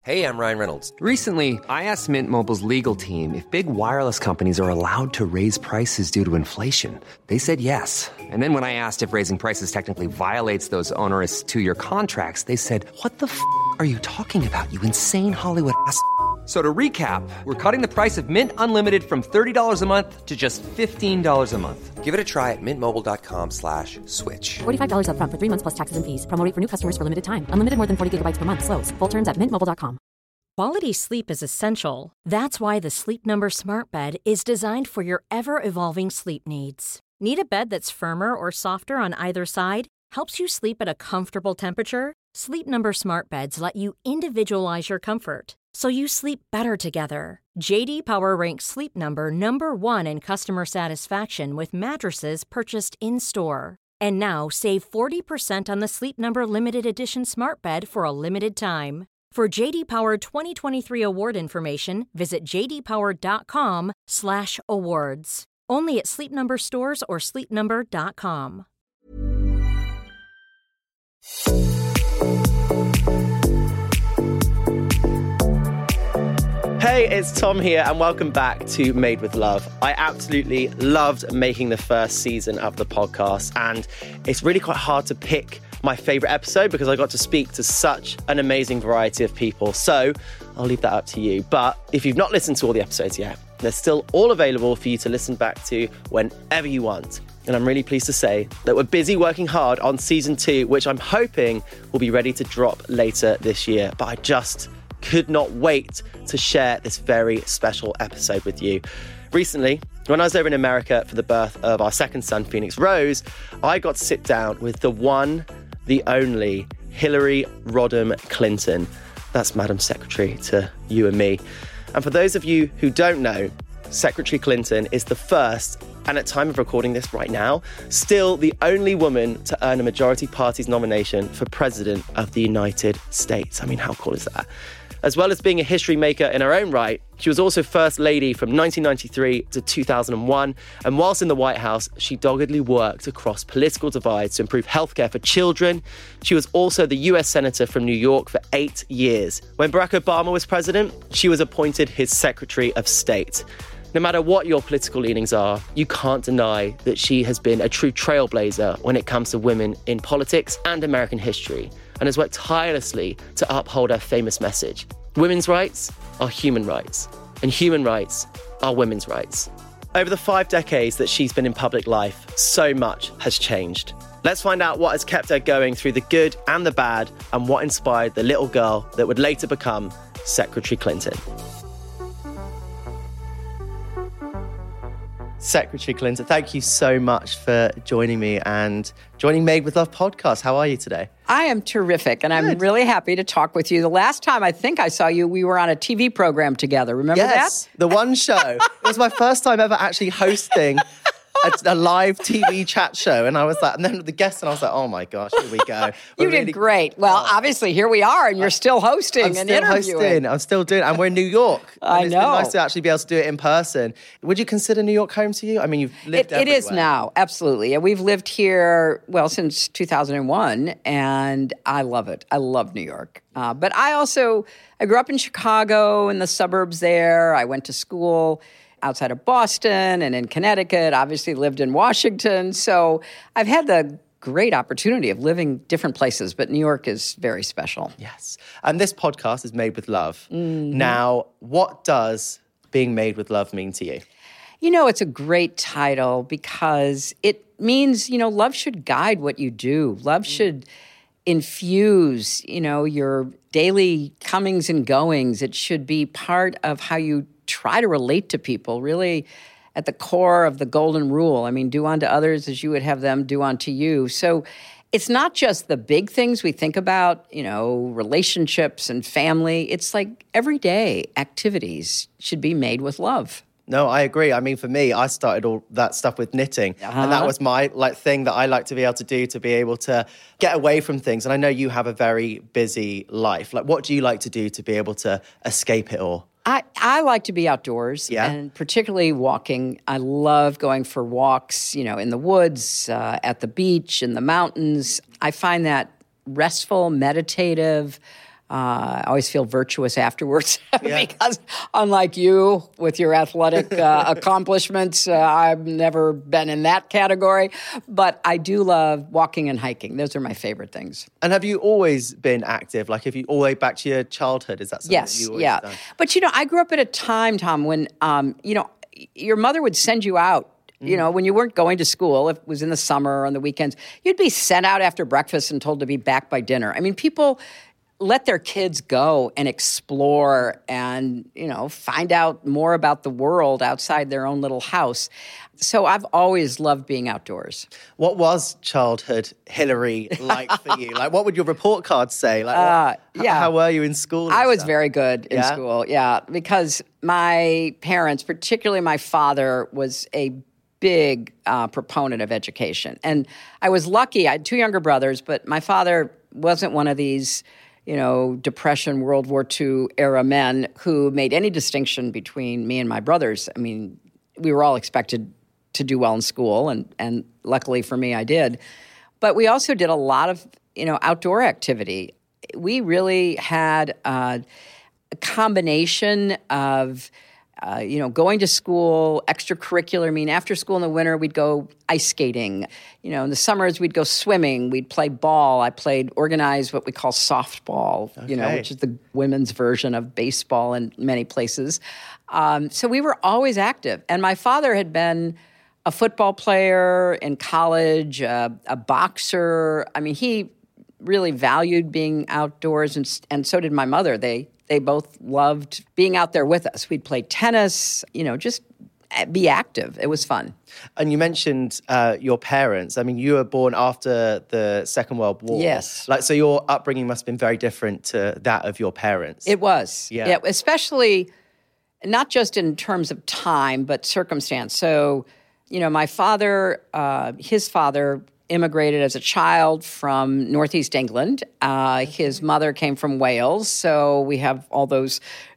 Hey, I'm Ryan Reynolds. Recently, I asked Mint Mobile's legal team if big wireless companies are allowed to raise prices due to inflation. They said yes. And then when I asked if raising prices technically violates those onerous two-year contracts, they said, "What the f*** are you talking about, you insane Hollywood ass?" So to recap, we're cutting the price of Mint Unlimited from $30 a month to just $15 a month. Give it a try at mintmobile.com/switch. $45 up front for 3 months plus taxes and fees. Promo rate for new customers for limited time. Unlimited more than 40 gigabytes per month. Slows full terms at mintmobile.com. Quality sleep is essential. That's why the Sleep Number Smart Bed is designed for your ever-evolving sleep needs. Need a bed that's firmer or softer on either side? Helps you sleep at a comfortable temperature? Sleep Number Smart Beds let you individualize your comfort, so you sleep better together. J.D. Power ranks Sleep Number number 1 in customer satisfaction with mattresses purchased in-store. And now, save 40% on the Sleep Number Limited Edition Smart Bed for a limited time. For J.D. Power 2023 award information, visit jdpower.com/awards. Only at Sleep Number stores or sleepnumber.com. Hey, it's Tom here, and welcome back to Made with Love. I absolutely loved making the first season of the podcast, and it's really quite hard to pick my favourite episode because I got to speak to such an amazing variety of people. So I'll leave that up to you. But if you've not listened to all the episodes yet, they're still all available for you to listen back to whenever you want. And I'm really pleased to say that we're busy working hard on season 2, which I'm hoping will be ready to drop later this year. But I just could not wait to share this very special episode with you. Recently, when I was over in America for the birth of our second son, Phoenix Rose, I got to sit down with the one, the only Hillary Rodham Clinton. That's Madam Secretary to you and me. And for those of you who don't know, Secretary Clinton is the first, and at time of recording this right now, still the only woman to earn a majority party's nomination for President of the United States. I mean, how cool is that? As well as being a history maker in her own right, she was also First Lady from 1993 to 2001. And whilst in the White House, she doggedly worked across political divides to improve healthcare for children. She was also the US Senator from New York for 8 years. When Barack Obama was president, she was appointed his Secretary of State. No matter what your political leanings are, you can't deny that she has been a true trailblazer when it comes to women in politics and American history, and has worked tirelessly to uphold her famous message. Women's rights are human rights, and human rights are women's rights. Over the 5 decades that she's been in public life, so much has changed. Let's find out what has kept her going through the good and the bad, and what inspired the little girl that would later become Secretary Clinton. Secretary Clinton, thank you so much for joining me and joining Made with Love podcast. How are you today? I am terrific, and I'm really happy to talk with you. The last time I think I saw you, we were on a TV program together. Remember that? Yes, the One Show. It was my first time ever actually hosting a live TV chat show, and I was like, and then the guest, and I was like, oh my gosh, here we go. You did great. Well, obviously, here we are, and you're still hosting and interviewing. I'm still doing, and we're in New York. I know. It's been nice to actually be able to do it in person. Would you consider New York home to you? I mean, you've lived everywhere. It is now, absolutely. And we've lived here, well, since 2001, and I love it. I love New York. But I grew up in Chicago, in the suburbs there. I went to school outside of Boston and in Connecticut, obviously lived in Washington. So I've had the great opportunity of living different places, but New York is very special. Yes. And this podcast is Made with Love. Mm-hmm. Now, what does being made with love mean to you? You know, it's a great title because it means, love should guide what you do. Love should infuse, your daily comings and goings. It should be part of how you try to relate to people, really at the core of the golden rule. I mean, do unto others as you would have them do unto you. So it's not just the big things we think about, relationships and family. It's like everyday activities should be made with love. No, I agree. I mean, for me, I started all that stuff with knitting. And that was my thing that I like to be able to do, to be able to get away from things. And I know you have a very busy life. Like, what do you like to do to be able to escape it all? I like to be outdoors, and particularly walking. I love going for walks, in the woods, at the beach, in the mountains. I find that restful, meditative, I always feel virtuous afterwards because, unlike you with your athletic accomplishments, I've never been in that category. But I do love walking and hiking. Those are my favorite things. And have you always been active? Like, if you all the way back to your childhood, is that something that you always done? But, I grew up at a time, Tom, when, your mother would send you out. When you weren't going to school, if it was in the summer or on the weekends, you'd be sent out after breakfast and told to be back by dinner. I mean, people let their kids go and explore and, find out more about the world outside their own little house. So I've always loved being outdoors. What was childhood Hillary like for you? Like, what would your report card say? Like, how were you in school? I was very good in school, because my parents, particularly my father, was a big proponent of education. And I was lucky. I had 2 younger brothers, but my father wasn't one of these, Depression, World War II era men who made any distinction between me and my brothers. I mean, we were all expected to do well in school, and luckily for me, I did. But we also did a lot of, outdoor activity. We really had a combination of going to school, extracurricular. I mean, after school in the winter, we'd go ice skating. In the summers, we'd go swimming. We'd play ball. I played organized what we call softball, which is the women's version of baseball in many places. So we were always active. And my father had been a football player in college, a boxer. I mean, he really valued being outdoors, and so did my mother. They both loved being out there with us. We'd play tennis, just be active. It was fun. And you mentioned your parents. I mean, you were born after the Second World War. Yes. So your upbringing must have been very different to that of your parents. It was. Yeah, especially not just in terms of time, but circumstance. So, my father, his father immigrated as a child from Northeast England. His mother came from Wales, so we have all those,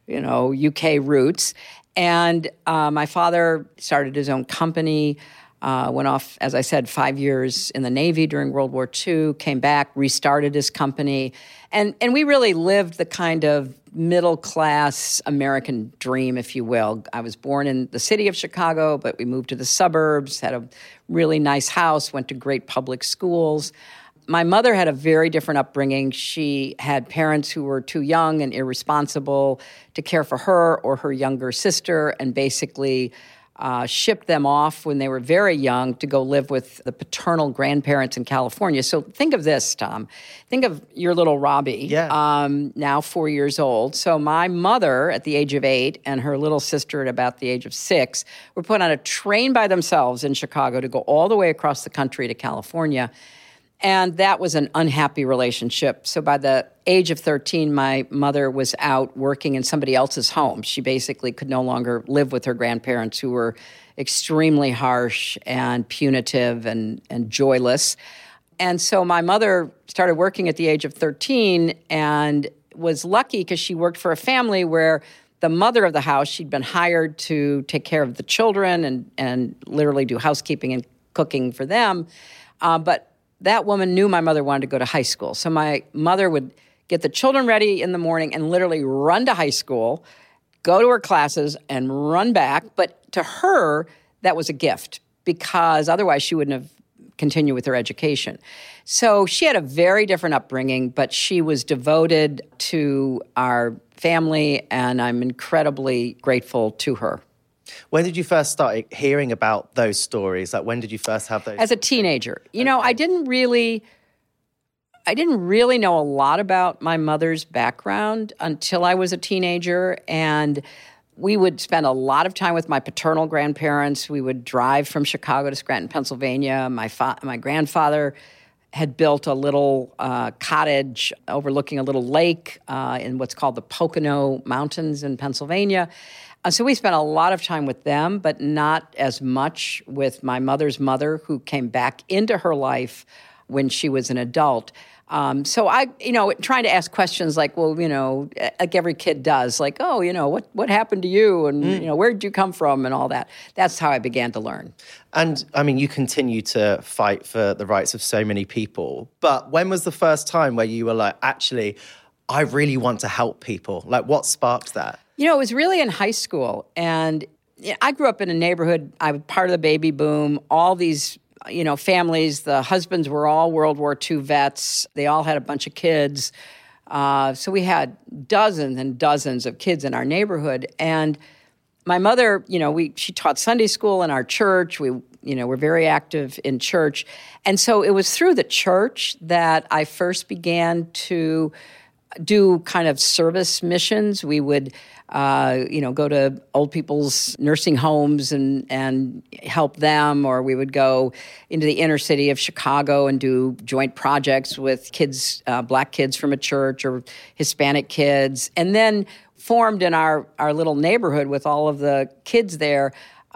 UK roots. And my father started his own company, went off, as I said, 5 years in the Navy during World War II, came back, restarted his company. And we really lived the kind of middle-class American dream, if you will. I was born in the city of Chicago, but we moved to the suburbs, had a really nice house, went to great public schools. My mother had a very different upbringing. She had parents who were too young and irresponsible to care for her or her younger sister, and basically shipped them off when they were very young to go live with the paternal grandparents in California. So think of this, Tom. Think of your little Robbie, now 4 years old. So my mother at the age of 8 and her little sister at about the age of 6 were put on a train by themselves in Chicago to go all the way across the country to California. And that was an unhappy relationship. So by the age of 13, my mother was out working in somebody else's home. She basically could no longer live with her grandparents, who were extremely harsh and punitive and joyless. And so my mother started working at the age of 13 and was lucky because she worked for a family where the mother of the house, she'd been hired to take care of the children and literally do housekeeping and cooking for them. But that woman knew my mother wanted to go to high school. So my mother would get the children ready in the morning and literally run to high school, go to her classes, and run back. But to her, that was a gift, because otherwise she wouldn't have continued with her education. So she had a very different upbringing, but she was devoted to our family, and I'm incredibly grateful to her. When did you first start hearing about those stories? Like, when did you first have those? As a teenager. I didn't really know a lot about my mother's background until I was a teenager. And we would spend a lot of time with my paternal grandparents. We would drive from Chicago to Scranton, Pennsylvania. My grandfather had built a little cottage overlooking a little lake in what's called the Pocono Mountains in Pennsylvania. So we spent a lot of time with them, but not as much with my mother's mother, who came back into her life when she was an adult. So I, trying to ask questions like, well, like every kid does, like, oh, what happened to you? And, where did you come from and all that? That's how I began to learn. And, I mean, you continue to fight for the rights of so many people. But when was the first time where you were like, actually, I really want to help people? Like, what sparked that? You know, it was really in high school. And I grew up in a neighborhood. I was part of the baby boom. All these, families, the husbands were all World War II vets. They all had a bunch of kids. So we had dozens and dozens of kids in our neighborhood. And my mother, she taught Sunday school in our church. We, were very active in church. And so it was through the church that I first began to do kind of service missions. We would, go to old people's nursing homes and help them, or we would go into the inner city of Chicago and do joint projects with kids, Black kids from a church or Hispanic kids, and then formed in our little neighborhood with all of the kids there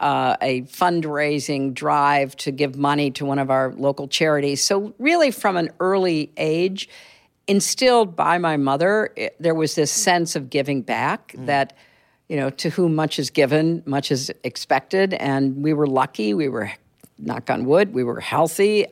a fundraising drive to give money to one of our local charities. So really from an early age, instilled by my mother, there was this sense of giving back that, to whom much is given, much is expected. And we were lucky. We were, knock on wood, we were healthy.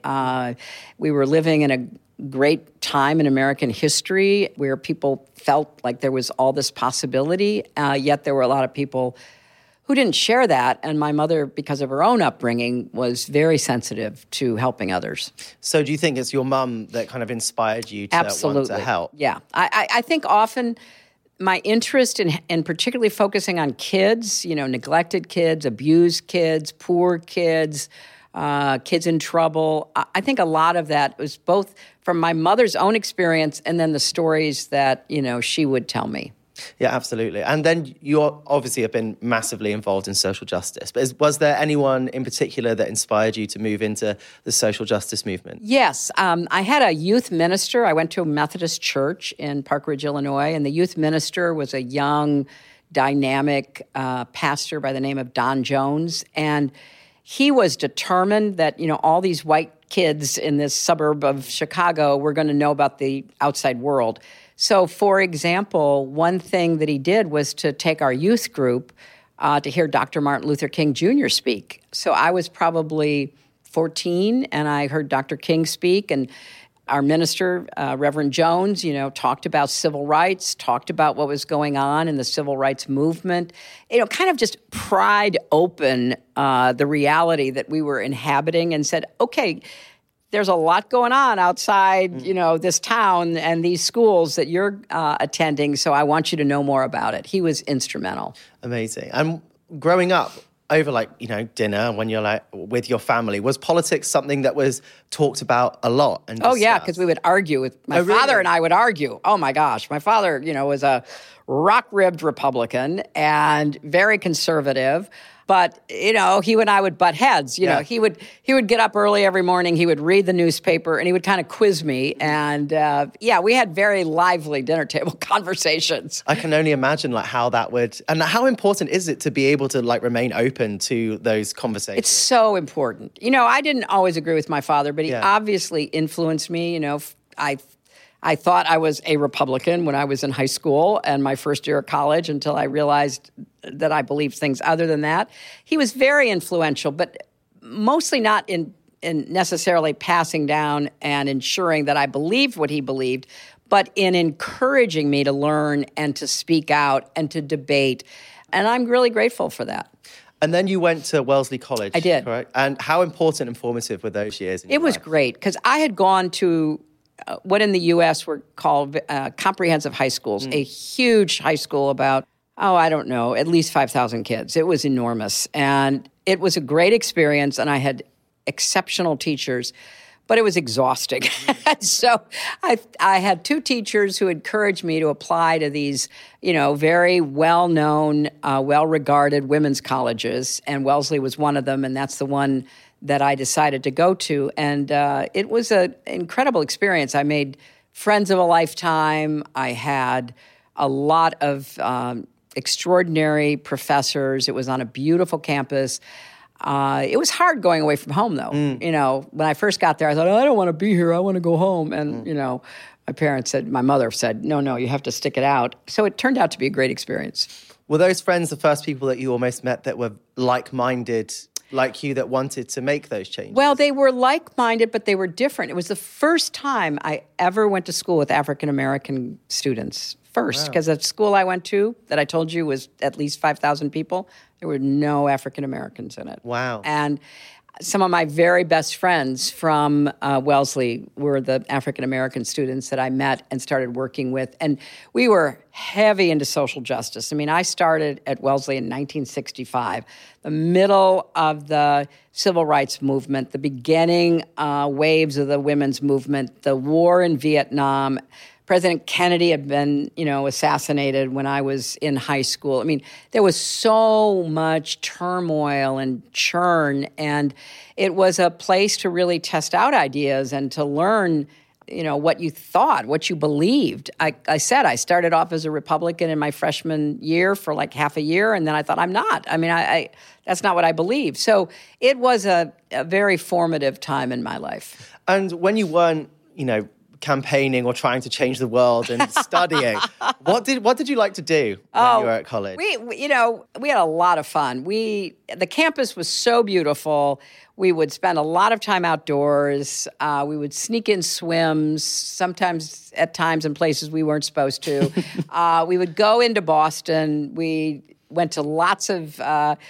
We were living in a great time in American history where people felt like there was all this possibility, yet there were a lot of people who didn't share that. And my mother, because of her own upbringing, was very sensitive to helping others. So do you think it's your mum that kind of inspired you to Absolutely. Want to help? Yeah. I think often my interest in particularly focusing on kids, neglected kids, abused kids, poor kids, kids in trouble, I think a lot of that was both from my mother's own experience and then the stories that, she would tell me. Yeah, absolutely. And then you obviously have been massively involved in social justice. But was there anyone in particular that inspired you to move into the social justice movement? Yes. I had a youth minister. I went to a Methodist church in Park Ridge, Illinois, and the youth minister was a young, dynamic pastor by the name of Don Jones. And he was determined that, all these white kids in this suburb of Chicago were going to know about the outside world. So, for example, one thing that he did was to take our youth group to hear Dr. Martin Luther King Jr. speak. So I was probably 14, and I heard Dr. King speak, and our minister, Reverend Jones, talked about civil rights, talked about what was going on in the civil rights movement, kind of just pried open the reality that we were inhabiting and said, okay, there's a lot going on outside, this town and these schools that you're attending, so I want you to know more about it. He was instrumental. Amazing. And growing up, over dinner, when you're with your family, was politics something that was talked about a lot? And oh, yeah, because we would argue with my father and I would argue. Oh, my gosh. My father, was a rock-ribbed Republican and very conservative. But, he and I would butt heads. He would get up early every morning. He would read the newspaper, and he would kind of quiz me. And, we had very lively dinner table conversations. I can only imagine, how that would... And how important is it to be able to, remain open to those conversations? It's so important. I didn't always agree with my father, but he obviously influenced me. I thought I was a Republican when I was in high school and my first year of college until I realized that I believed things other than that. He was very influential, but mostly not in necessarily passing down and ensuring that I believed what he believed, but in encouraging me to learn and to speak out and to debate. And I'm really grateful for that. And then you went to Wellesley College. I did. Correct? And how important and formative were those years in your life? It was great because I had gone to what in the U.S. were called comprehensive high schools, a huge high school about, at least 5,000 kids. It was enormous. And it was a great experience, and I had exceptional teachers, but it was exhausting. So I had two teachers who encouraged me to apply to these, very well-known, well-regarded women's colleges, and Wellesley was one of them, and that's the one that I decided to go to. And it was an incredible experience. I made friends of a lifetime. I had a lot of extraordinary professors. It was on a beautiful campus. It was hard going away from home, though. When I first got there, I thought, I don't want to be here. I want to go home. And, my mother said, no, you have to stick it out. So it turned out to be a great experience. Were those friends the first people that you almost met that were like-minded like you that wanted to make those changes? Well, they were like-minded, but they were different. It was the first time I ever went to school with African-American students. First, because the school I went to that I told you was at least 5,000 people, there were no African-Americans in it. Wow. And some of my very best friends from Wellesley were the African-American students that I met and started working with. And we were heavy into social justice. I mean, I started at Wellesley in 1965, the middle of the civil rights movement, the beginning waves of the women's movement, the war in Vietnam. President Kennedy had been, assassinated when I was in high school. I mean, there was so much turmoil and churn, and it was a place to really test out ideas and to learn, what you thought, what you believed. I said I started off as a Republican in my freshman year for like half a year, and then I thought, I'm not. I mean, I that's not what I believe. So it was a very formative time in my life. And when you weren't, campaigning or trying to change the world and studying, what did you like to do when you were at college? We had a lot of fun. The campus was so beautiful. We would spend a lot of time outdoors. We would sneak in swims, sometimes at times in places we weren't supposed to. We would go into Boston. We went to lots of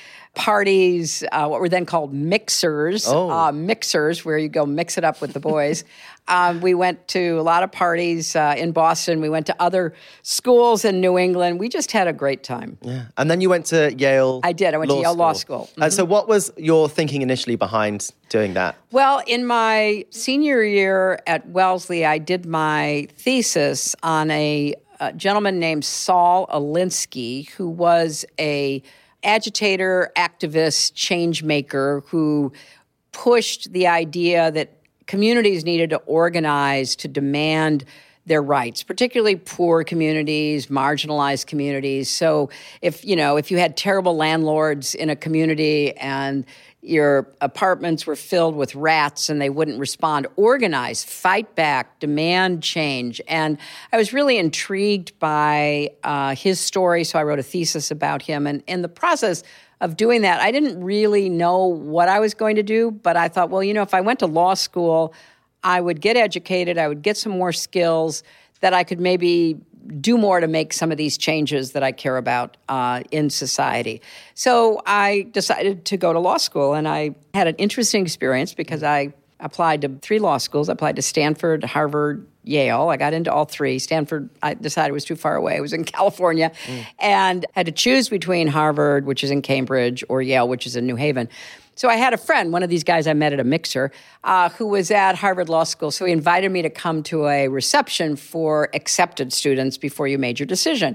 parties, what were then called mixers, mixers, where you go mix it up with the boys. We went to a lot of parties in Boston. We went to other schools in New England. We just had a great time. Yeah. And then you went to Yale. I did. I went to Yale Law School. Mm-hmm. And so what was your thinking initially behind doing that? Well, in my senior year at Wellesley, I did my thesis on a gentleman named Saul Alinsky, who was a agitator, activist, change maker who pushed the idea that communities needed to organize to demand their rights, particularly poor communities, marginalized communities. So if you had terrible landlords in a community and your apartments were filled with rats and they wouldn't respond, organize, fight back, demand change. And I was really intrigued by his story, so I wrote a thesis about him. And in the process of doing that, I didn't really know what I was going to do, but I thought, well, if I went to law school, I would get educated, I would get some more skills that I could maybe do more to make some of these changes that I care about in society. So I decided to go to law school, and I had an interesting experience because I applied to 3 law schools. I applied to Stanford, Harvard, Yale. I got into all 3. Stanford, I decided was too far away. It was in California. And had to choose between Harvard, which is in Cambridge, or Yale, which is in New Haven. So I had a friend, one of these guys I met at a mixer, who was at Harvard Law School. So he invited me to come to a reception for accepted students before you made your decision.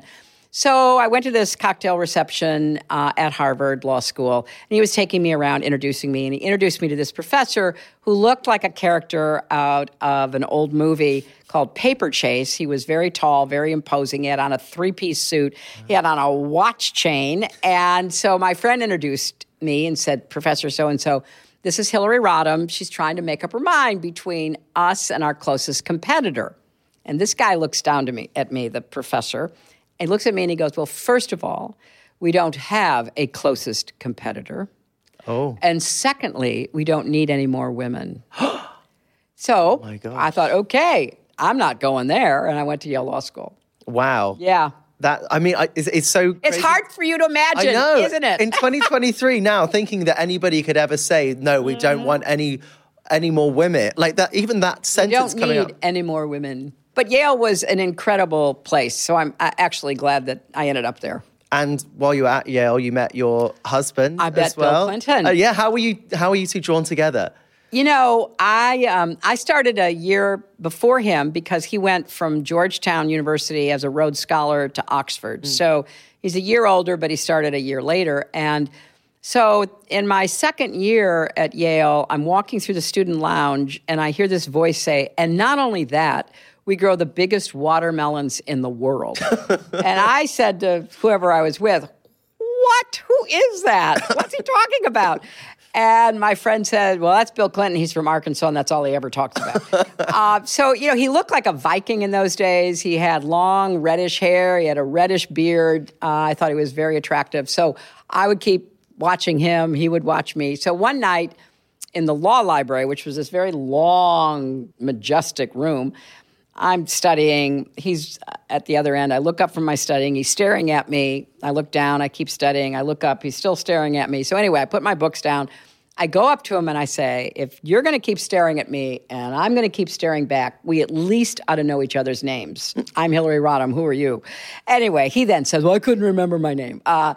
So I went to this cocktail reception at Harvard Law School, and he was taking me around, introducing me, and he introduced me to this professor who looked like a character out of an old movie called Paper Chase. He was very tall, very imposing. He had on a 3-piece suit. He had on a watch chain. And so my friend introduced me and said, Professor so-and-so, this is Hillary Rodham. She's trying to make up her mind between us and our closest competitor. And this guy looks down at me, the professor, and he looks at me and he goes, well, first of all, we don't have a closest competitor. Oh. And secondly, we don't need any more women. So my gosh. I thought, okay, I'm not going there. And I went to Yale Law School. Wow. Yeah. It's so crazy. It's hard for you to imagine, I know. Isn't it? In 2023 now, thinking that anybody could ever say, no, we don't want any more women. Like that, even that sentence coming up. We don't need any more women. But Yale was an incredible place, so I'm actually glad that I ended up there. And while you were at Yale, you met your husband I met as well. Bill Clinton. Yeah, how were you 2 drawn together? I started a year before him because he went from Georgetown University as a Rhodes Scholar to Oxford. So he's a year older, but he started a year later. And so in my second year at Yale, I'm walking through the student lounge and I hear this voice say, and not only that, we grow the biggest watermelons in the world. And I said to whoever I was with, what? Who is that? What's he talking about? And my friend said, well, that's Bill Clinton. He's from Arkansas, and that's all he ever talks about. So he looked like a Viking in those days. He had long reddish hair. He had a reddish beard. I thought he was very attractive. So I would keep watching him. He would watch me. So one night in the law library, which was this very long, majestic room, I'm studying. He's at the other end. I look up from my studying. He's staring at me. I look down. I keep studying. I look up. He's still staring at me. So anyway, I put my books down. I go up to him and I say, if you're going to keep staring at me and I'm going to keep staring back, we at least ought to know each other's names. I'm Hillary Rodham. Who are you? Anyway, he then says, well, I couldn't remember my name.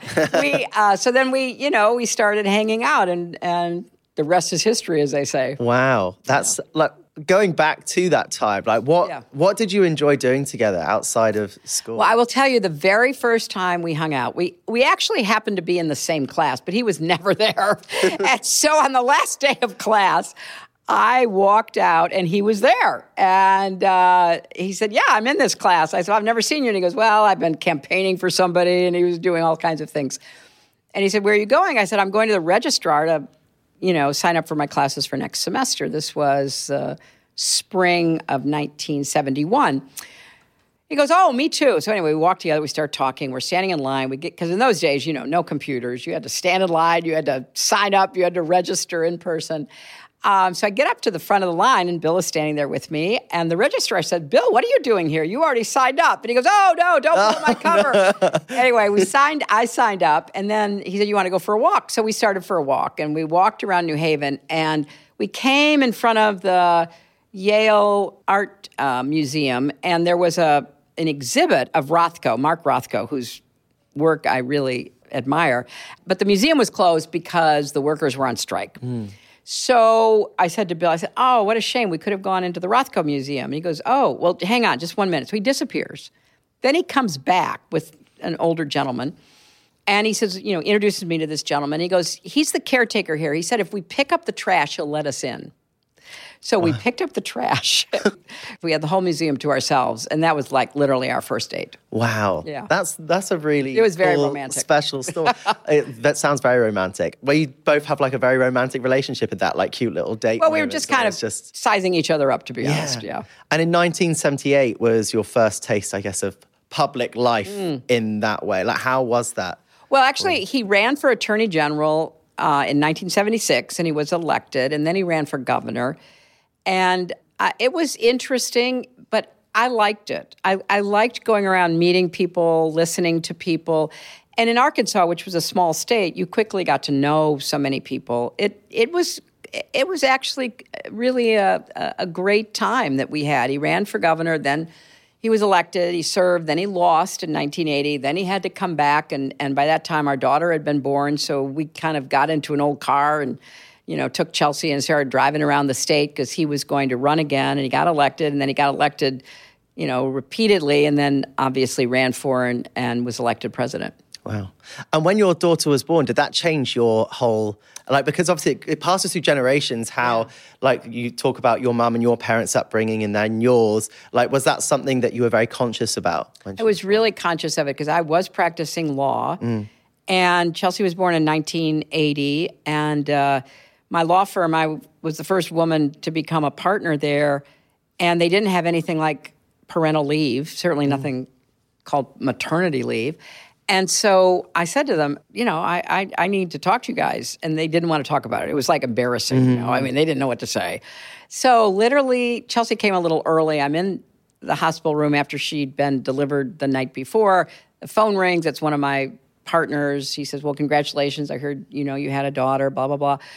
So then we started hanging out and the rest is history, as they say. Wow. That's like going back to that time. Like what did you enjoy doing together outside of school? Well, I will tell you the very first time we hung out, we actually happened to be in the same class, but he was never there. And so on the last day of class, I walked out and he was there. And he said, yeah, I'm in this class. I said, I've never seen you. And he goes, well, I've been campaigning for somebody. And he was doing all kinds of things. And he said, where are you going? I said, I'm going to the registrar to sign up for my classes for next semester. This was spring of 1971. He goes, oh, me too. So anyway, we walk together, we start talking, we're standing in line. Because in those days, no computers. You had to stand in line, you had to sign up, you had to register in person. So I get up to the front of the line, and Bill is standing there with me. And the registrar said, Bill, what are you doing here? You already signed up. And he goes, oh, no, don't pull my cover. Anyway, I signed up. And then he said, you want to go for a walk? So we started for a walk. And we walked around New Haven. And we came in front of the Yale Art Museum. And there was an exhibit of Rothko, Mark Rothko, whose work I really admire. But the museum was closed because the workers were on strike. So I said to Bill, oh, what a shame. We could have gone into the Rothko Museum. And he goes, oh, well, hang on, just 1 minute. So he disappears. Then he comes back with an older gentleman. And he says, introduces me to this gentleman. He goes, he's the caretaker here. He said, if we pick up the trash, he'll let us in. So we picked up the trash. We had the whole museum to ourselves. And that was like literally our first date. Wow. Yeah. That's a really It was very cool, romantic. Special story. That sounds very romantic. Well, you both have like a very romantic relationship at that like cute little date. Well, we were just kind of sizing each other up, to be honest. Yeah. And in 1978 was your first taste, I guess, of public life in that way. Like, how was that? Well, actually, he ran for attorney general in 1976, and he was elected. And then he ran for governor. And it was interesting, but I liked it. I liked going around meeting people, listening to people. And in Arkansas, which was a small state, you quickly got to know so many people. It was actually really a great time that we had. He ran for governor, then he was elected, he served, then he lost in 1980, then he had to come back. And by that time, our daughter had been born, so we kind of got into an old car and took Chelsea and started driving around the state because he was going to run again, and he got elected, and then he got elected, repeatedly, and then obviously ran for and was elected president. Wow. And when your daughter was born, did that change your whole, because obviously it passes through generations how, you talk about your mum and your parents' upbringing and then yours, was that something that you were very conscious about? I was really conscious of it because I was practicing law, and Chelsea was born in 1980, and my law firm, I was the first woman to become a partner there, and they didn't have anything like parental leave, certainly nothing called maternity leave. And so I said to them, I need to talk to you guys. And they didn't want to talk about it. It was like embarrassing. They didn't know what to say. So literally, Chelsea came a little early. I'm in the hospital room after she'd been delivered the night before. The phone rings. It's one of my partners. He says, well, congratulations. I heard, you had a daughter, blah, blah, blah.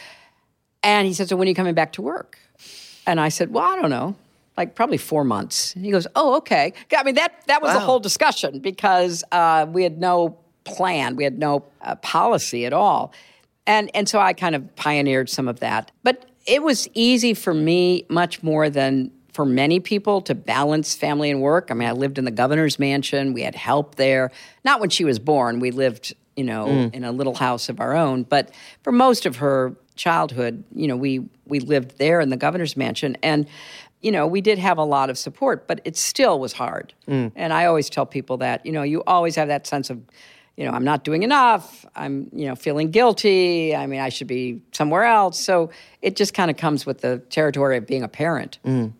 And he said, so when are you coming back to work? And I said, well, I don't know, probably 4 months. And he goes, oh, okay. I mean, that was the whole discussion because we had no plan. We had no policy at all. And so I kind of pioneered some of that. But it was easy for me, much more than for many people, to balance family and work. I mean, I lived in the governor's mansion. We had help there. Not when she was born. We lived, in a little house of our own. But for most of her childhood, we lived there in the governor's mansion. And, we did have a lot of support, but it still was hard. And I always tell people that, you always have that sense of, I'm not doing enough. I'm, feeling guilty. I mean, I should be somewhere else. So it just kind of comes with the territory of being a parent.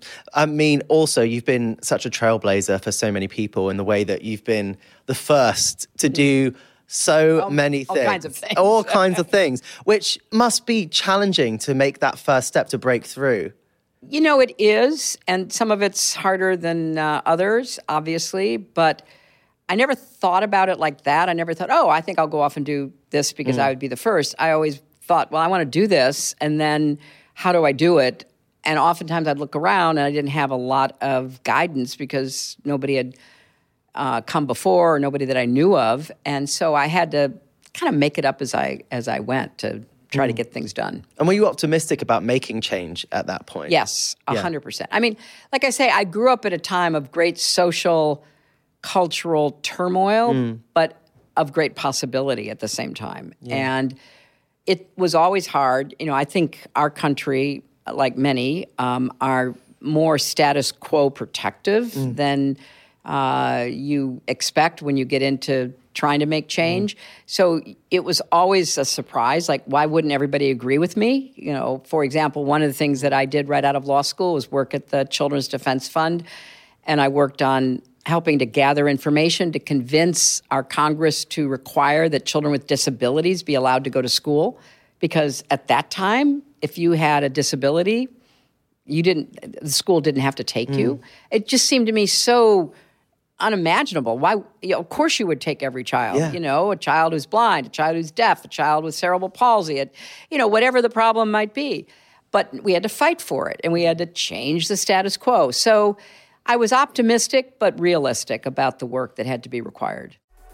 I mean, also, you've been such a trailblazer for so many people in the way that you've been the first to do so many things. All kinds of things. All kinds of things, which must be challenging to make that first step to break through. You know, it is, and some of it's harder than others, obviously, but I never thought about it like that. I never thought, I think I'll go off and do this because I would be the first. I always thought, well, I want to do this, and then how do I do it? And oftentimes I'd look around and I didn't have a lot of guidance because nobody had come before or nobody that I knew of. And so I had to kind of make it up as I went to try to get things done. And were you optimistic about making change at that point? Yes, 100%. I mean, like I say, I grew up at a time of great social, cultural turmoil, but of great possibility at the same time. Yeah. And it was always hard. You know, I think our country, like many, are more status quo protective than you expect when you get into trying to make change. So it was always a surprise. Like, why wouldn't everybody agree with me? You know, for example, one of the things that I did right out of law school was work at the Children's Defense Fund, and I worked on helping to gather information to convince our Congress to require that children with disabilities be allowed to go to school. Because at that time, if you had a disability, the school didn't have to take you. It just seemed to me so unimaginable. Why? Of course you would take every child, a child who's blind, a child who's deaf, a child with cerebral palsy, whatever the problem might be. But we had to fight for it, and we had to change the status quo. So I was optimistic but realistic about the work that had to be required.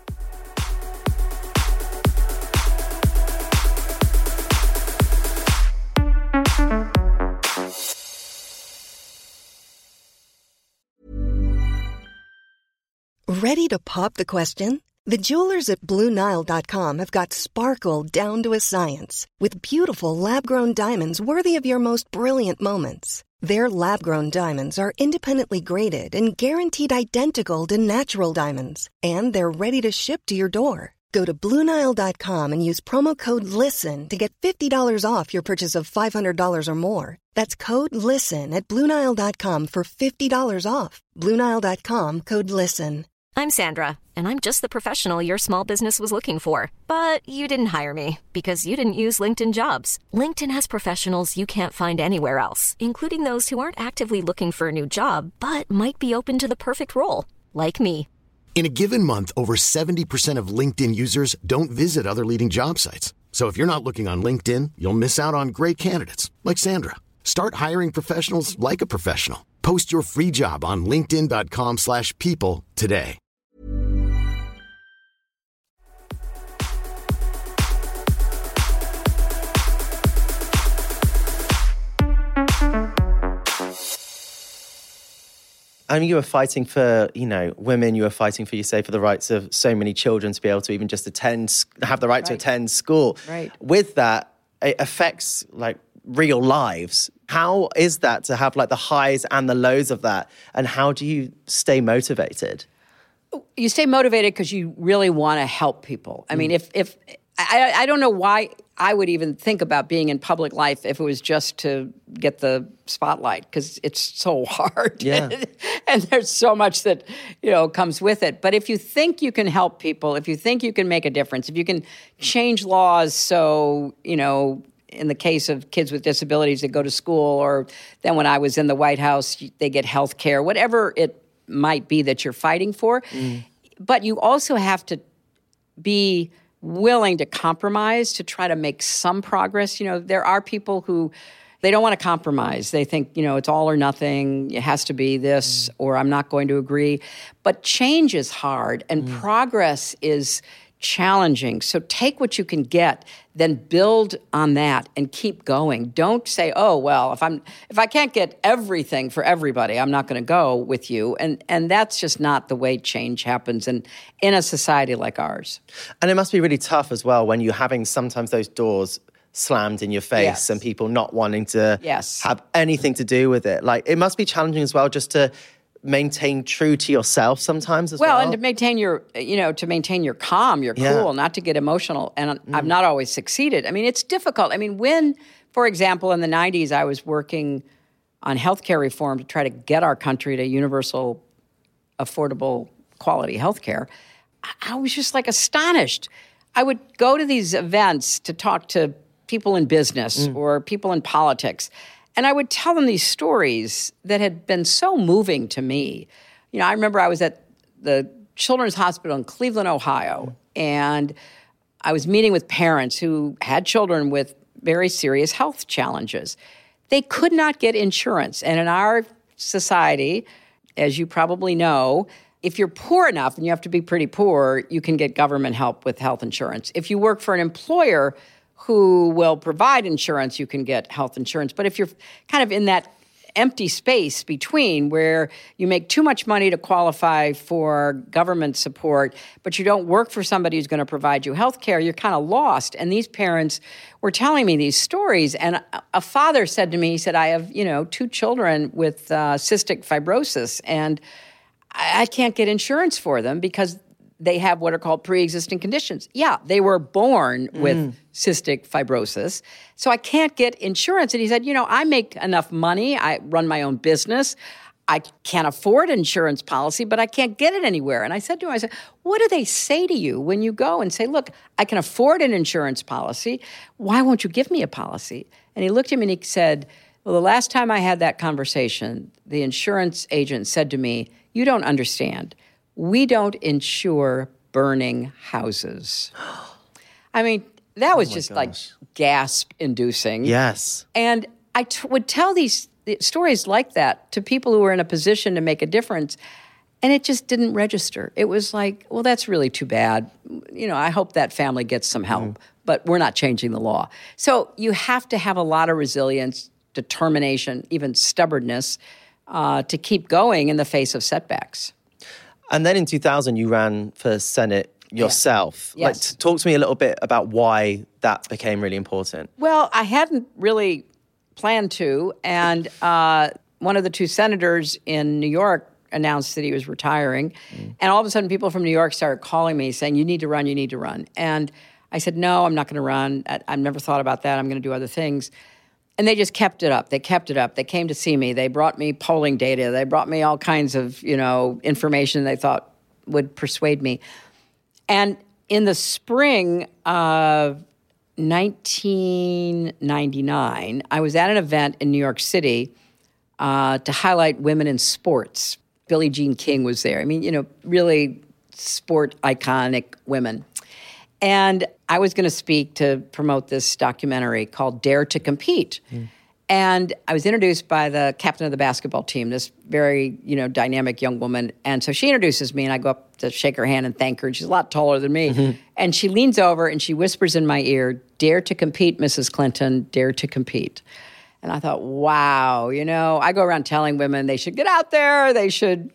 Ready to pop the question? The jewelers at BlueNile.com have got sparkle down to a science with beautiful lab-grown diamonds worthy of your most brilliant moments. Their lab-grown diamonds are independently graded and guaranteed identical to natural diamonds, and they're ready to ship to your door. Go to BlueNile.com and use promo code LISTEN to get $50 off your purchase of $500 or more. That's code LISTEN at BlueNile.com for $50 off. BlueNile.com, code LISTEN. I'm Sandra, and I'm just the professional your small business was looking for. But you didn't hire me because you didn't use LinkedIn Jobs. LinkedIn has professionals you can't find anywhere else, including those who aren't actively looking for a new job, but might be open to the perfect role, like me. In a given month, over 70% of LinkedIn users don't visit other leading job sites. So if you're not looking on LinkedIn, you'll miss out on great candidates like Sandra. Start hiring professionals like a professional. Post your free job on linkedin.com/people today. I mean, you were fighting for, women. You were fighting for, for the rights of so many children to be able to even just have the right to attend school. Right. With that, it affects real lives. How is that to have the highs and the lows of that? And how do you stay motivated? You stay motivated because you really want to help people. I mean, if I don't know why I would even think about being in public life if it was just to get the spotlight, because it's so hard. Yeah. And there's so much that, comes with it. But if you think you can help people, if you think you can make a difference, if you can change laws so, in the case of kids with disabilities that go to school, or then when I was in the White House, they get health care, whatever it might be that you're fighting for. But you also have to be willing to compromise to try to make some progress. There are people who, they don't want to compromise. They think, it's all or nothing. It has to be this, or I'm not going to agree. But change is hard, and progress is challenging. So take what you can get, then build on that and keep going. Don't say, oh, well, if I can't get everything for everybody, I'm not going to go with you. And that's just not the way change happens in a society like ours. And it must be really tough as well when you're having sometimes those doors slammed in your face, yes, and people not wanting to yes, have anything to do with it. It must be challenging as well just to maintain true to yourself sometimes as well. Well, and to maintain your, calm, your cool, not to get emotional. And I've not always succeeded. I mean, it's difficult. I mean, when, for example, in the 90s, I was working on healthcare reform to try to get our country to universal, affordable, quality healthcare, I was just like astonished. I would go to these events to talk to people in business or people in politics, and I would tell them these stories that had been so moving to me. You know, I remember I was at the Children's Hospital in Cleveland, Ohio, and I was meeting with parents who had children with very serious health challenges. They could not get insurance. And in our society, as you probably know, if you're poor enough, and you have to be pretty poor, you can get government help with health insurance. If you work for an employer who will provide insurance, you can get health insurance. But if you're kind of in that empty space between where you make too much money to qualify for government support, but you don't work for somebody who's going to provide you health care, you're kind of lost. And these parents were telling me these stories. And a father said to me, he said, I have, 2 children with cystic fibrosis, and I can't get insurance for them because they have what are called pre-existing conditions. Yeah, they were born with cystic fibrosis, so I can't get insurance. And he said, I make enough money. I run my own business. I can't afford an insurance policy, but I can't get it anywhere. And I said to him, what do they say to you when you go and say, look, I can afford an insurance policy. Why won't you give me a policy? And he looked at me and he said, well, the last time I had that conversation, the insurance agent said to me, you don't understand. We don't insure burning houses. I mean, that was just like gasp-inducing. Yes. And I would tell these stories like that to people who were in a position to make a difference, and it just didn't register. It was like, well, that's really too bad. I hope that family gets some help, but we're not changing the law. So you have to have a lot of resilience, determination, even stubbornness to keep going in the face of setbacks. And then in 2000, you ran for Senate yourself. Yeah. Yes. Talk to me a little bit about why that became really important. Well, I hadn't really planned to, and one of the 2 senators in New York announced that he was retiring, and all of a sudden people from New York started calling me saying, you need to run. And I said, no, I'm not going to run. I've never thought about that. I'm going to do other things. And they just kept it up. They came to see me. They brought me polling data. They brought me all kinds of, information they thought would persuade me. And in the spring of 1999, I was at an event in New York City to highlight women in sports. Billie Jean King was there. I mean, really sport iconic women. And I was going to speak to promote this documentary called Dare to Compete. And I was introduced by the captain of the basketball team, this very, dynamic young woman. And so she introduces me, and I go up to shake her hand and thank her. And she's a lot taller than me. And she leans over and she whispers in my ear, dare to compete, Mrs. Clinton, dare to compete. And I thought, wow, I go around telling women they should get out there, they should,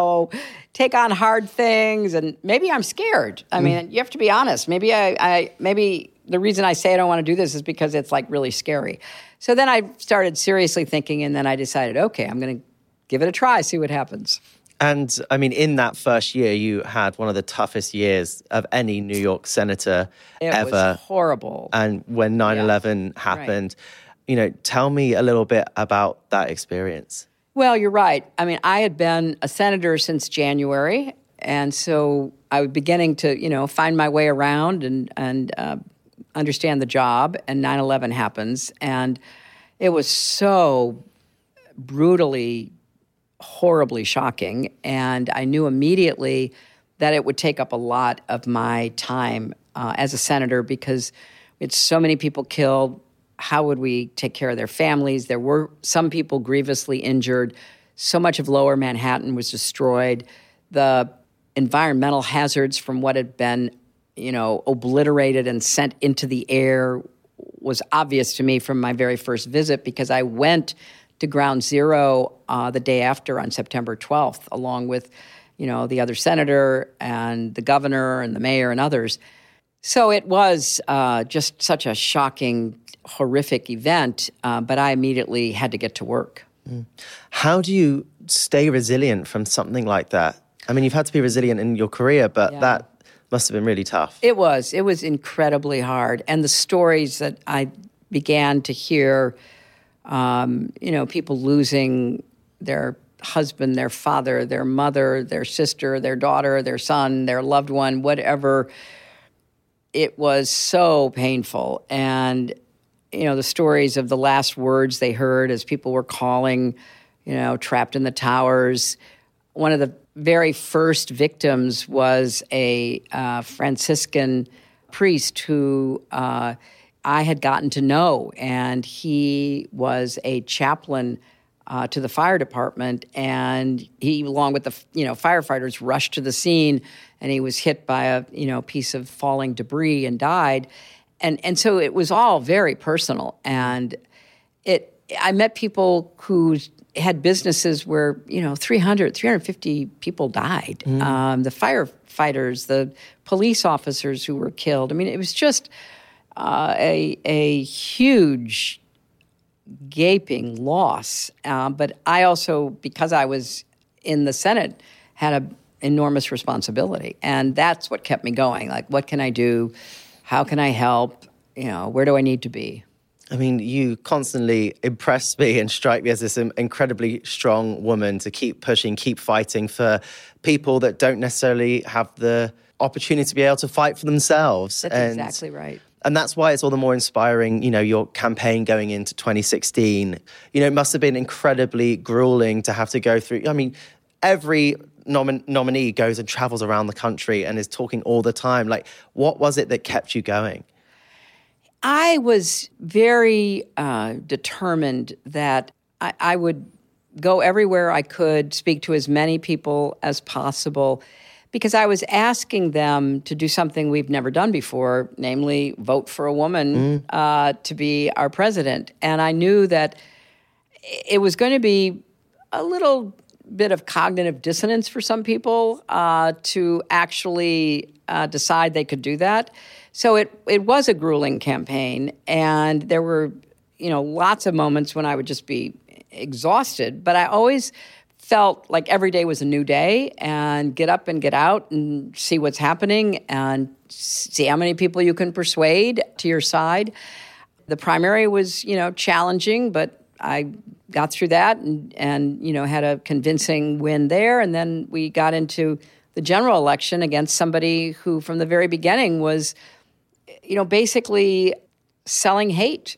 take on hard things, and maybe I'm scared. I mean, you have to be honest. Maybe maybe the reason I say I don't want to do this is because it's like really scary. So then I started seriously thinking, and then I decided, okay, I'm going to give it a try, see what happens. And I mean, in that first year, you had one of the toughest years of any New York senator ever. It was horrible. And when 9/11 happened, tell me a little bit about that experience. Well, you're right. I mean, I had been a senator since January, and so I was beginning to, find my way around and understand the job, and 9/11 happens, and it was so brutally, horribly shocking, and I knew immediately that it would take up a lot of my time as a senator because we had so many people killed. How would we take care of their families? There were some people grievously injured. So much of Lower Manhattan was destroyed. The environmental hazards from what had been, obliterated and sent into the air was obvious to me from my very first visit because I went to Ground Zero the day after on September 12th, along with, the other senator and the governor and the mayor and others. So it was just such a shocking, horrific event, but I immediately had to get to work. How do you stay resilient from something like that? I mean, you've had to be resilient in your career, but that must have been really tough. It was incredibly hard. And the stories that I began to hear, people losing their husband, their father, their mother, their sister, their daughter, their son, their loved one, whatever. It was so painful. And, the stories of the last words they heard as people were calling, trapped in the towers. One of the very first victims was a Franciscan priest who I had gotten to know, and he was a chaplain to the fire department, and he, along with the firefighters, rushed to the scene, and he was hit by a piece of falling debris and died, and so it was all very personal, and I met people who had businesses where 350 people died. The firefighters, the police officers who were killed. I mean, it was just a huge, gaping loss. But I also, because I was in the Senate, had an enormous responsibility. And that's what kept me going. Like, what can I do? How can I help? Where do I need to be? I mean, you constantly impress me and strike me as this incredibly strong woman to keep pushing, keep fighting for people that don't necessarily have the opportunity to be able to fight for themselves. That's exactly right. And that's why it's all the more inspiring, your campaign going into 2016. It must have been incredibly grueling to have to go through. I mean, every nominee goes and travels around the country and is talking all the time. Like, what was it that kept you going? I was very determined that I would go everywhere I could, speak to as many people as possible, because I was asking them to do something we've never done before, namely vote for a woman to be our president. And I knew that it was going to be a little bit of cognitive dissonance for some people to actually decide they could do that. So it was a grueling campaign, and there were, lots of moments when I would just be exhausted. But I always felt like every day was a new day, and get up and get out and see what's happening and see how many people you can persuade to your side. The primary was, challenging, but I got through that and had a convincing win there. And then we got into the general election against somebody who from the very beginning was, basically selling hate.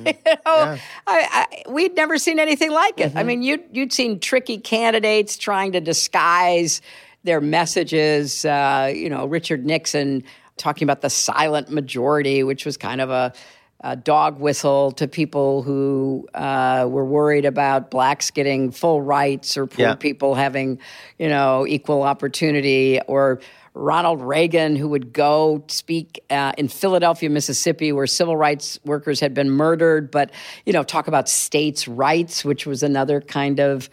We'd never seen anything like it. I mean, you'd seen tricky candidates trying to disguise their messages. Richard Nixon talking about the silent majority, which was kind of a dog whistle to people who were worried about blacks getting full rights or poor people having, equal opportunity, or Ronald Reagan, who would go speak in Philadelphia, Mississippi, where civil rights workers had been murdered, but, talk about states' rights, which was another kind of,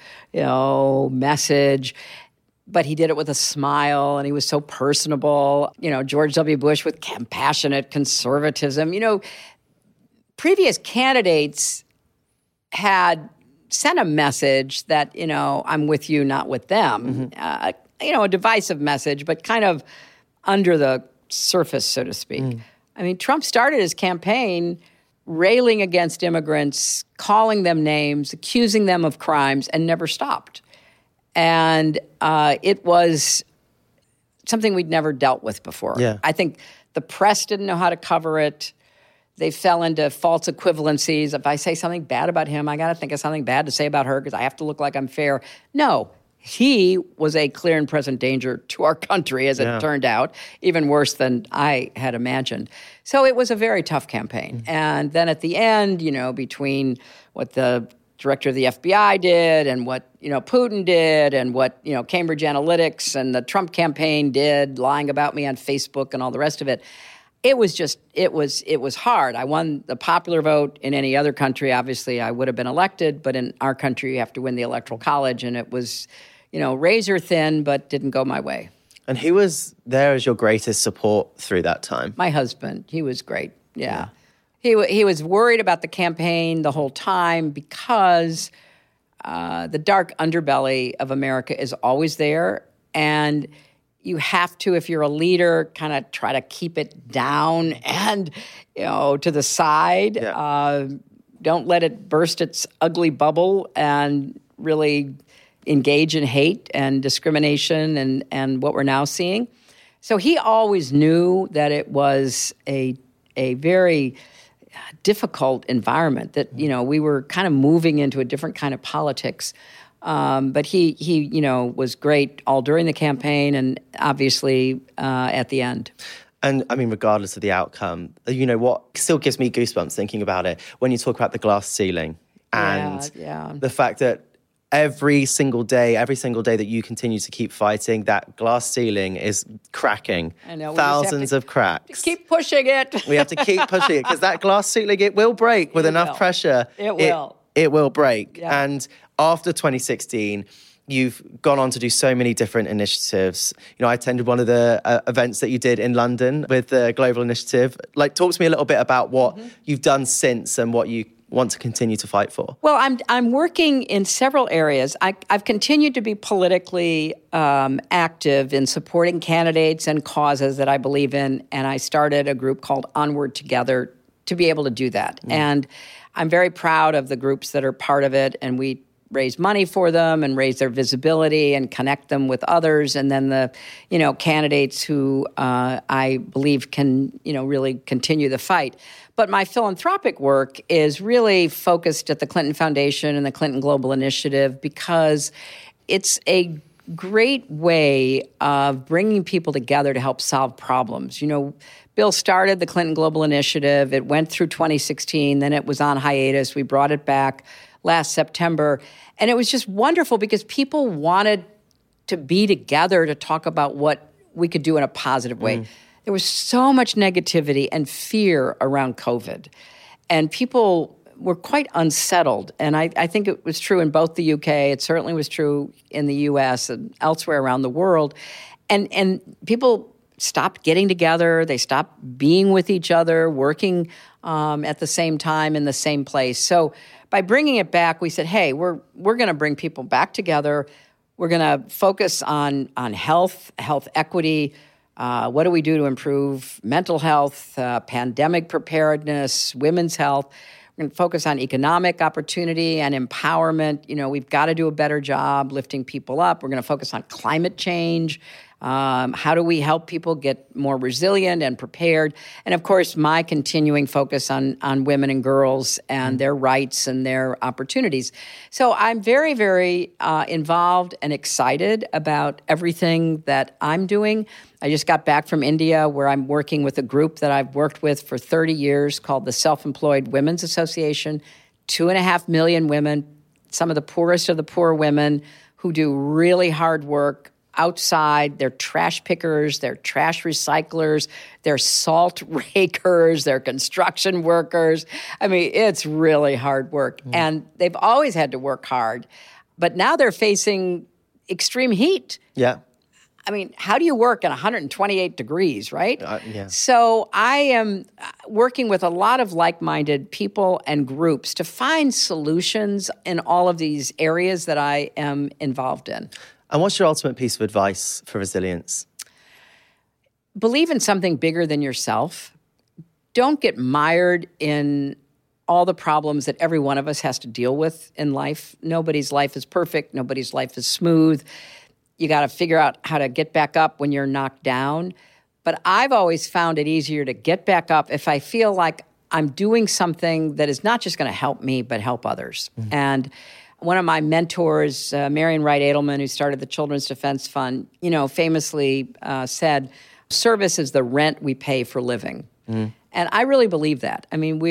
message. But he did it with a smile, and he was so personable. George W. Bush with compassionate conservatism. Previous candidates had sent a message that, I'm with you, not with them. A divisive message, but kind of under the surface, so to speak. I mean, Trump started his campaign railing against immigrants, calling them names, accusing them of crimes, and never stopped. And it was something we'd never dealt with before. I think the press didn't know how to cover it. They fell into false equivalencies. If I say something bad about him, I got to think of something bad to say about her because I have to look like I'm fair. No, he was a clear and present danger to our country, as it turned out, even worse than I had imagined. So it was a very tough campaign. And then at the end, between what the director of the FBI did and what, Putin did and what, Cambridge Analytica and the Trump campaign did, lying about me on Facebook and all the rest of it, it was hard. I won the popular vote. In any other country, obviously, I would have been elected. But in our country, you have to win the Electoral College. And it was, razor thin, but didn't go my way. And who was there as your greatest support through that time? My husband. He was great. Yeah. He was worried about the campaign the whole time because the dark underbelly of America is always there. And you have to, if you're a leader, kind of try to keep it down and, to the side. Don't let it burst its ugly bubble and really engage in hate and discrimination and what we're now seeing. So he always knew that it was a very difficult environment, that, we were kind of moving into a different kind of politics. But he was great all during the campaign and obviously at the end. And I mean, regardless of the outcome, what still gives me goosebumps thinking about it, when you talk about the glass ceiling and the fact that every single day that you continue to keep fighting, that glass ceiling is cracking. I know. Thousands of cracks. Keep pushing it. We have to keep pushing it because that glass ceiling, it will break with enough pressure. It will. It will break. Yeah. And after 2016, you've gone on to do so many different initiatives. I attended one of the events that you did in London with the Global Initiative. Talk to me a little bit about what you've done since and what you want to continue to fight for. Well, I'm working in several areas. I've continued to be politically active in supporting candidates and causes that I believe in, and I started a group called Onward Together to be able to do that. And I'm very proud of the groups that are part of it, and we raise money for them and raise their visibility and connect them with others, and then the candidates who I believe can really continue the fight. But my philanthropic work is really focused at the Clinton Foundation and the Clinton Global Initiative because it's a great way of bringing people together to help solve problems. Bill started the Clinton Global Initiative. It went through 2016, then it was on hiatus. We brought it back last September. And it was just wonderful because people wanted to be together to talk about what we could do in a positive way. There was so much negativity and fear around COVID. And people were quite unsettled. And I think it was true in both the UK. It certainly was true in the US and elsewhere around the world. And people stopped getting together. They stopped being with each other, working at the same time in the same place. So by bringing it back, we said, hey, we're going to bring people back together. We're going to focus on health equity. What do we do to improve mental health, pandemic preparedness, women's health? We're going to focus on economic opportunity and empowerment. We've got to do a better job lifting people up. We're going to focus on climate change. How do we help people get more resilient and prepared? And of course, my continuing focus on women and girls and their rights and their opportunities. So I'm very, very involved and excited about everything that I'm doing. I just got back from India, where I'm working with a group that I've worked with for 30 years called the Self-Employed Women's Association. 2.5 million women, some of the poorest of the poor women, who do really hard work outside. They're trash pickers, they're trash recyclers, they're salt rakers, they're construction workers. I mean, it's really hard work. And they've always had to work hard, but now they're facing extreme heat. Yeah. I mean, how do you work at 128 degrees, right? Yeah. So I am working with a lot of like-minded people and groups to find solutions in all of these areas that I am involved in. And what's your ultimate piece of advice for resilience? Believe in something bigger than yourself. Don't get mired in all the problems that every one of us has to deal with in life. Nobody's life is perfect. Nobody's life is smooth. You got to figure out how to get back up when you're knocked down. But I've always found it easier to get back up if I feel like I'm doing something that is not just going to help me, but help others. And one of my mentors, Marian Wright Edelman, who started the Children's Defense Fund, famously said, service is the rent we pay for living. And I really believe that. I mean,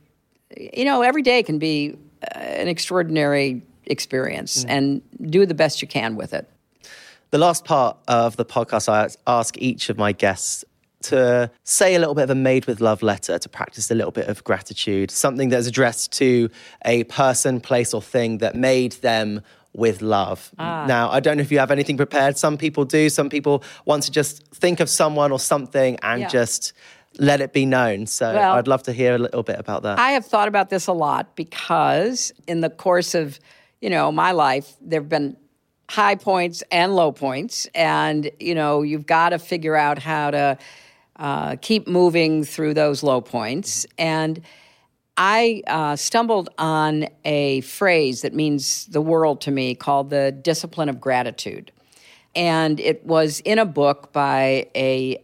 every day can be an extraordinary experience, and do the best you can with it. The last part of the podcast, I ask each of my guests to say a little bit of a made with love letter, to practice a little bit of gratitude, something that's addressed to a person, place, or thing that made them with love. Now, I don't know if you have anything prepared. Some people do. Some people want to just think of someone or something and just let it be known. So I'd love to hear a little bit about that. I have thought about this a lot because in the course of, my life, there have been high points and low points. And, you've got to figure out how to keep moving through those low points. And I stumbled on a phrase that means the world to me called the discipline of gratitude. And it was in a book by a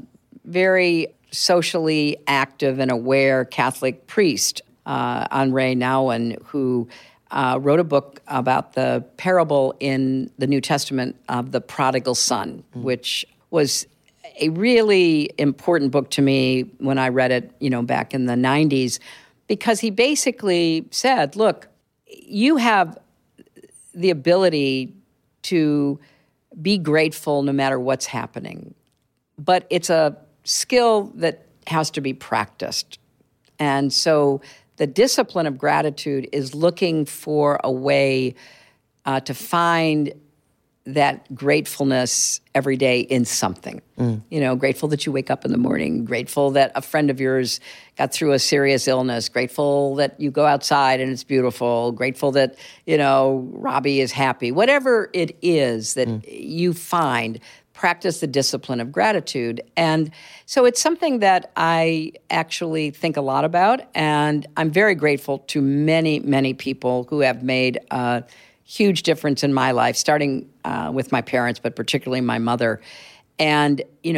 very socially active and aware Catholic priest, Henri Nouwen, who wrote a book about the parable in the New Testament of the prodigal son, which was a really important book to me when I read it, back in the 90s, because he basically said, look, you have the ability to be grateful no matter what's happening, but it's a skill that has to be practiced. And so the discipline of gratitude is looking for a way to find that gratefulness every day in something. Grateful that you wake up in the morning, grateful that a friend of yours got through a serious illness, grateful that you go outside and it's beautiful, grateful that, Robbie is happy. Whatever it is that you find, practice the discipline of gratitude. And so it's something that I actually think a lot about, and I'm very grateful to many, many people who have made a huge difference in my life, starting with my parents, but particularly my mother. And,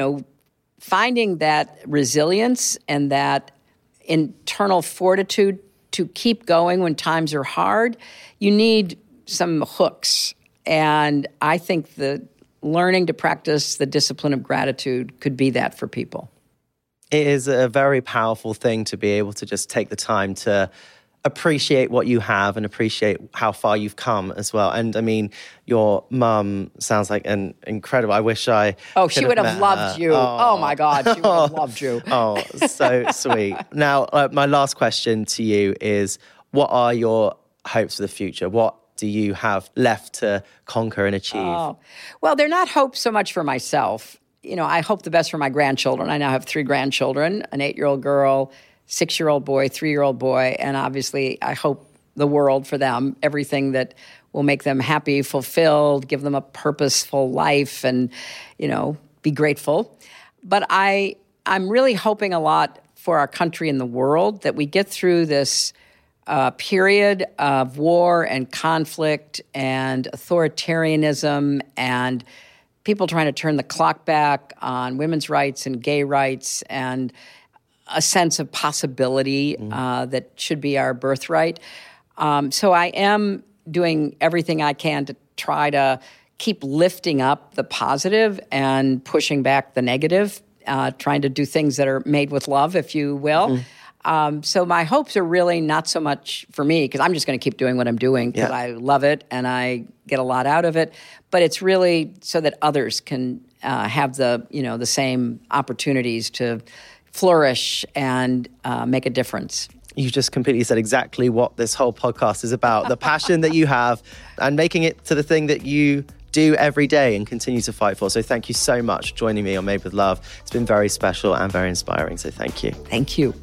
finding that resilience and that internal fortitude to keep going when times are hard, you need some hooks. And I think that learning to practice the discipline of gratitude could be that for people. It is a very powerful thing to be able to just take the time to appreciate what you have and appreciate how far you've come as well. And I mean, your mum sounds like an incredible. I wish I. Oh, she would have loved you. Oh my God, she would have loved you. Oh, so sweet. Now, my last question to you is: what are your hopes for the future? What do you have left to conquer and achieve? Oh, well, they're not hopes so much for myself. I hope the best for my grandchildren. I now have 3 grandchildren: an 8-year-old girl, 6-year-old boy, 3-year-old boy, and obviously I hope the world for them, everything that will make them happy, fulfilled, give them a purposeful life, and, be grateful. But I'm really hoping a lot for our country and the world, that we get through this period of war and conflict and authoritarianism and people trying to turn the clock back on women's rights and gay rights and a sense of possibility that should be our birthright. So I am doing everything I can to try to keep lifting up the positive and pushing back the negative, trying to do things that are made with love, if you will. So my hopes are really not so much for me, because I'm just going to keep doing what I'm doing because I love it and I get a lot out of it. But it's really so that others can have the same opportunities to flourish and make a difference. You just completely said exactly what this whole podcast is about. The passion that you have and making it to the thing that you do every day and continue to fight for. So thank you so much for joining me on Made with Love. It's been very special and very inspiring. So thank you. Thank you.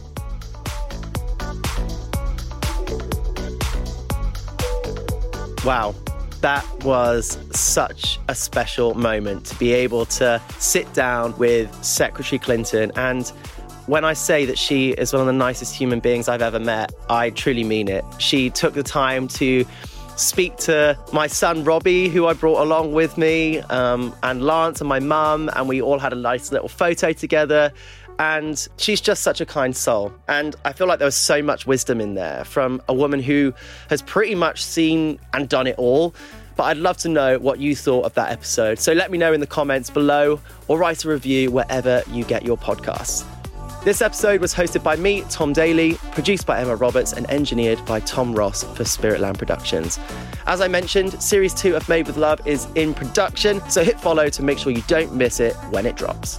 Wow. That was such a special moment to be able to sit down with Secretary Clinton. And when I say that she is one of the nicest human beings I've ever met, I truly mean it. She took the time to speak to my son, Robbie, who I brought along with me, and Lance and my mum, and we all had a nice little photo together. And she's just such a kind soul. And I feel like there was so much wisdom in there from a woman who has pretty much seen and done it all. But I'd love to know what you thought of that episode. So let me know in the comments below or write a review wherever you get your podcasts. This episode was hosted by me, Tom Daly, produced by Emma Roberts and engineered by Tom Ross for Spiritland Productions. As I mentioned, Series 2 of Made with Love is in production, so hit follow to make sure you don't miss it when it drops.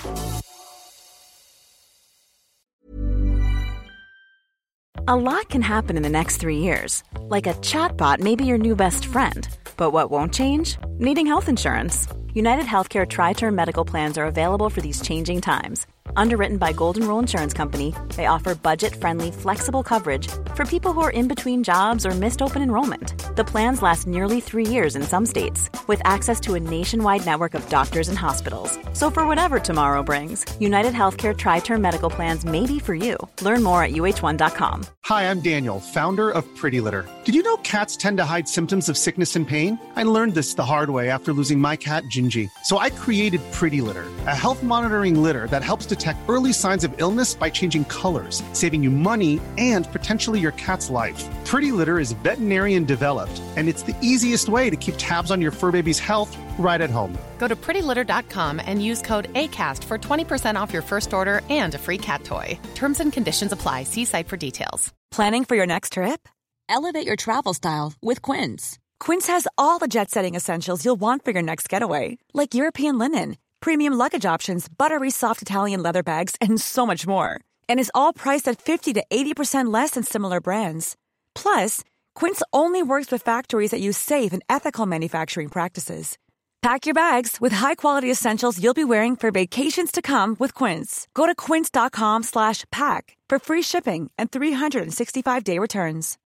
A lot can happen in the next 3 years. Like a chatbot may be your new best friend. But what won't change? Needing health insurance. United Healthcare Tri-Term Medical Plans are available for these changing times. Underwritten by Golden Rule Insurance Company, they offer budget-friendly, flexible coverage for people who are in between jobs or missed open enrollment. The plans last nearly 3 years in some states, with access to a nationwide network of doctors and hospitals. So for whatever tomorrow brings, United Healthcare Tri-Term Medical Plans may be for you. Learn more at uh1.com. Hi, I'm Daniel, founder of Pretty Litter. Did you know cats tend to hide symptoms of sickness and pain? I learned this the hard way after losing my cat, Gingy. So I created Pretty Litter, a health monitoring litter that helps detect early signs of illness by changing colors, saving you money and potentially your cat's life. Pretty Litter is veterinarian developed, and it's the easiest way to keep tabs on your fur baby's health right at home. Go to prettylitter.com and use code ACAST for 20% off your first order and a free cat toy. Terms and conditions apply. See site for details. Planning for your next trip? Elevate your travel style with Quince. Quince has all the jet-setting essentials you'll want for your next getaway, like European linen, premium luggage options, buttery soft Italian leather bags, and so much more. And is all priced at 50 to 80% less than similar brands. Plus, Quince only works with factories that use safe and ethical manufacturing practices. Pack your bags with high-quality essentials you'll be wearing for vacations to come with Quince. Go to quince.com/pack for free shipping and 365-day returns.